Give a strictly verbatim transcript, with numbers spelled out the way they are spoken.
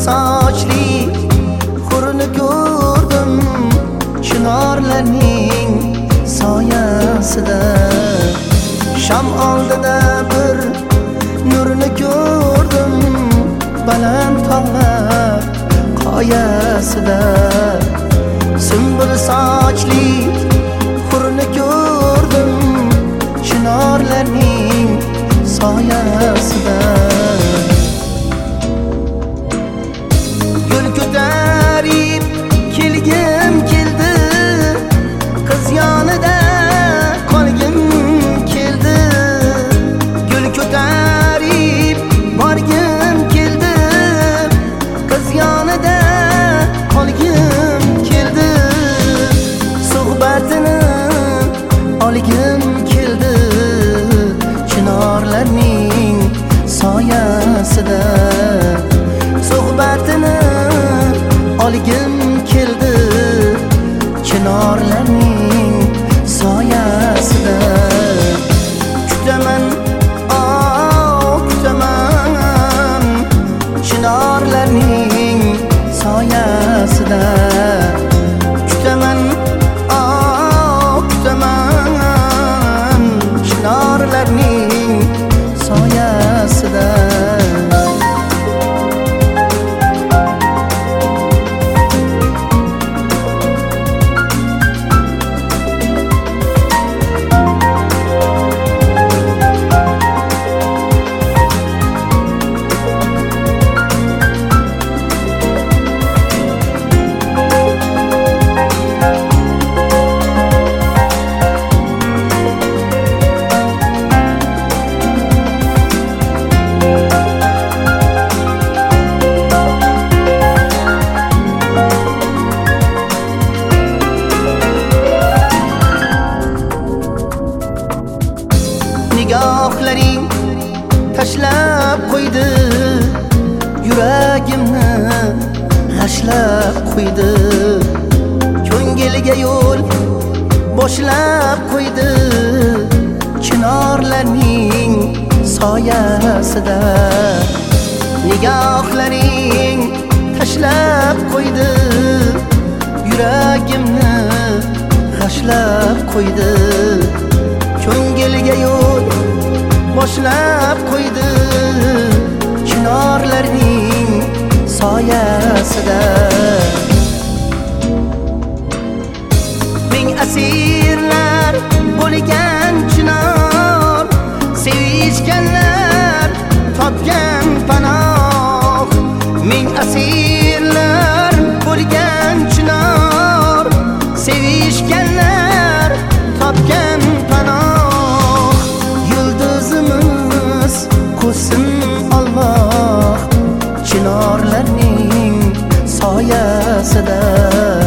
sochli hurni ko'rdim chinorlarning soyasida. Sham oldida bir nurni ko'rdim baland tog'lar qoyasida. Sumbul sochli hurni ko'rdim chinorlarning soyasida. Gul ko'tarib kelgim keldi, qiz yonida qolgim keldi. Gul ko'tarib borgim keldi, qiz yonida qolgim keldi. Suhbatini olgim keldi chinorlarning soyasida. Suhbatini olgim keldi chinorlarning soyasida. Kutaman, oh kutaman chinorlarning soyasida. Kutaman, oh kutaman chinorlarning soyasida. Nigohlaring tashlab qo'ydi, yuragimni g'ashlab qo'ydi. Ko'ngilga yo'l boshlab qo'ydi chinorlarning soyasida. Nigohlaring tashlab qo'ydi, yuragimni g'ashlab qo'ydi. Ko'ngilga yo'l boshlab qo'ydi chinorlarning soyasida. Ming asirlar bo'lgan chinor, sevishganlar topgan panoh. Ming asirlar bo'lgan chinor, sevishganlar topgan panoh. Yulduzimiz qo'sin Alloh chinorlarning soyasida.